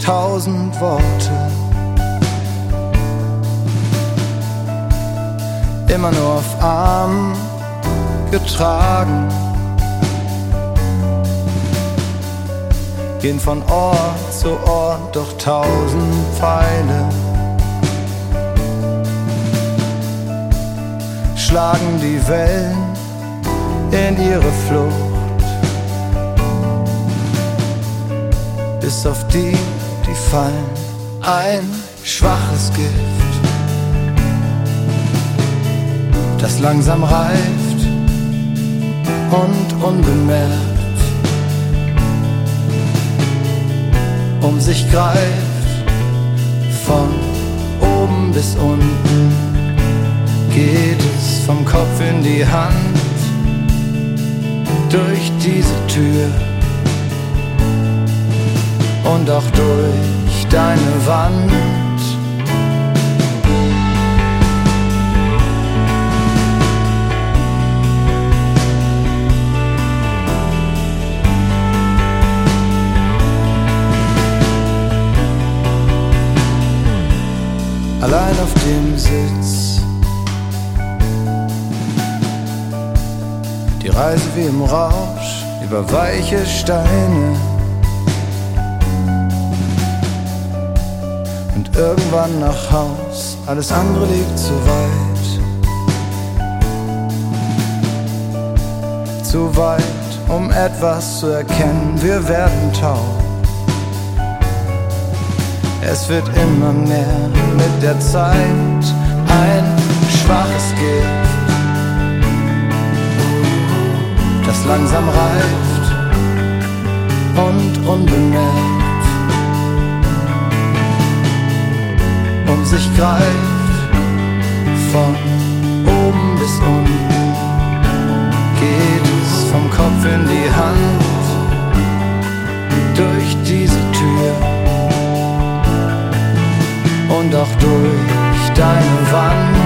1000 Worte. Immer nur auf Armen getragen, gehen von Ort zu Ort, doch 1000 Pfeile schlagen die Wellen in ihre Flucht, bis auf die, die fallen, ein schwaches Gift, das langsam reift und unbemerkt um sich greift. Von oben bis unten geht es vom Kopf in die Hand, durch diese Tür und auch durch deine Wand. Allein auf dem Sitz, die Reise wie im Rausch über weiche Steine, und irgendwann nach Haus, alles andere liegt zu weit. Zu weit, um etwas zu erkennen, wir werden taub. Es wird immer mehr mit der Zeit, ein schwaches Gift, das langsam reift und unbemerkt um sich greift. Von oben bis unten geht es vom Kopf in die Hand, durch diese Tür und auch durch deine Wand.